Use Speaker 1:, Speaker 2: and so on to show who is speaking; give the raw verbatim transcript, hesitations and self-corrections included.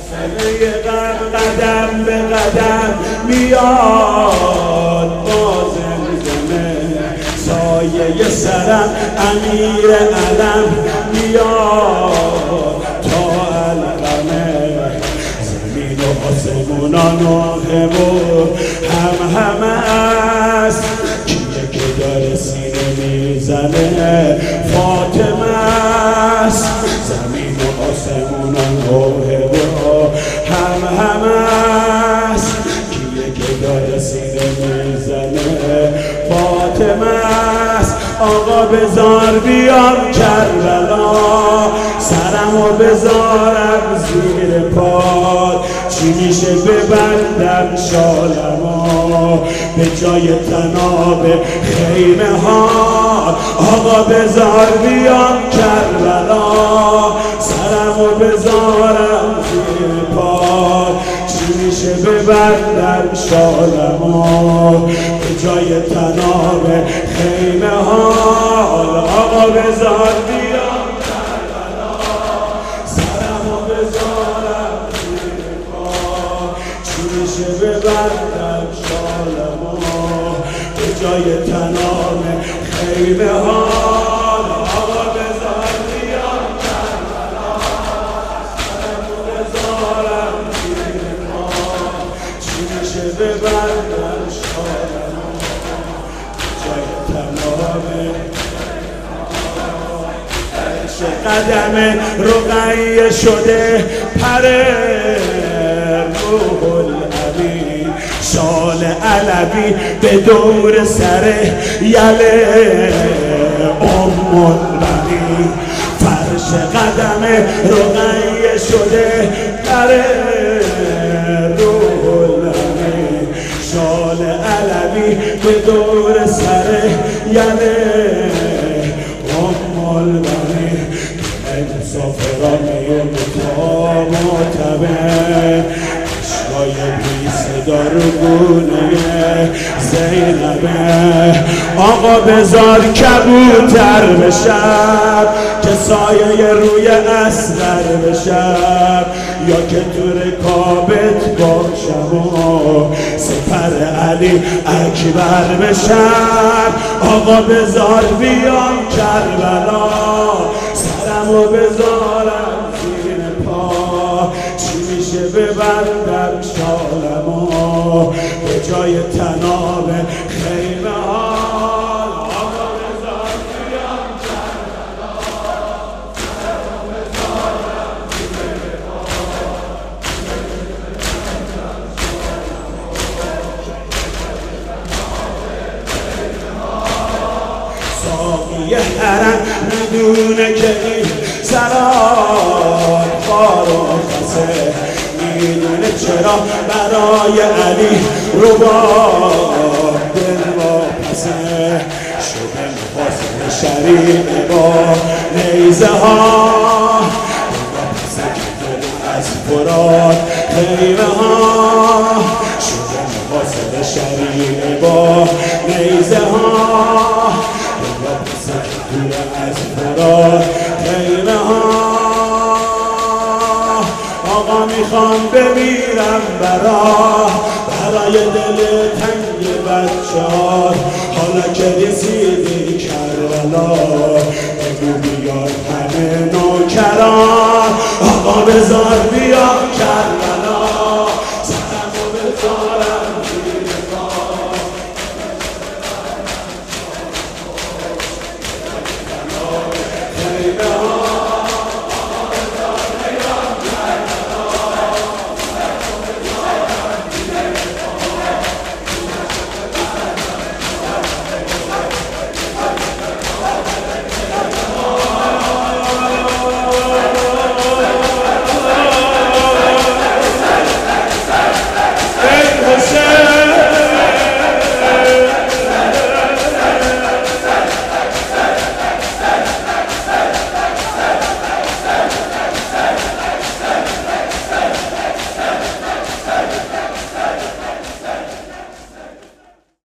Speaker 1: همه غم قدم به قدم میاد با زمزمه، سایه سرم امیر علم میاد تا القمه، زمین و آسمونا ناهه و هم همه است، کیه که داره سینه میزنه فاطمه است، زمین و آسمونا ناهه و هم همه است، کیه که داره سینه میزنه فاطمه است. آقا بذار بیام کربلا، سرمو بذارم زیر پاد، چی میشه ببندم شالمو به جای تناب خیمه ها. آقا بذار بیام کربلا، سرمو بذارم زیر پاد، چی میشه ببندم شالمو به جای تناب خیمه ها. آقا بذار بیام کربلا، سرمو بذارم زیر پا، چی میشه ببندم شالمو به جای تناب خیمه ها. آقا بذار بیام کربلا، سرمو بذارم زیر پا، چی میشه ببندم شالمو به جای تناب قدم رقیه شده پر روح الامین، شال علوی به دور سر یله ام البنین، فرش قدم رقیه شده پر روح الامین، شال علوی به دور سر یله ام البنین، مسافرانی و تا معتبر، عشقای بی صدا رو گونه زینبه. آقا بذار کبوتر بشم که سایه روی اصغر بشم، یا که تو رکابت باشم و سپر علی اکبر بشم. آقا بذار بیام کربلا، سرمو بذارم زیر پا، چی میشه ببندم شالمو به جای تناب خیمه ها. آقا بذار بیام کربلا، سرمو بذارم زیر پا، ساقی حرم میدونه که این سرات خار و خسه، میدونه چرا برای علی رباب دل و پسه، شده مفاصل شریعه با نیزه ها، پسه که دل از فرات خیمه ها، شده مفاصل شریعه با نیزه ها، دور از فرات خیمه ها. آقا میخوام بمیرم برا برای دل تنگ بچه ها، حالا که رسیدی کربلا بگو بیاد همه نوکران. آقا بذار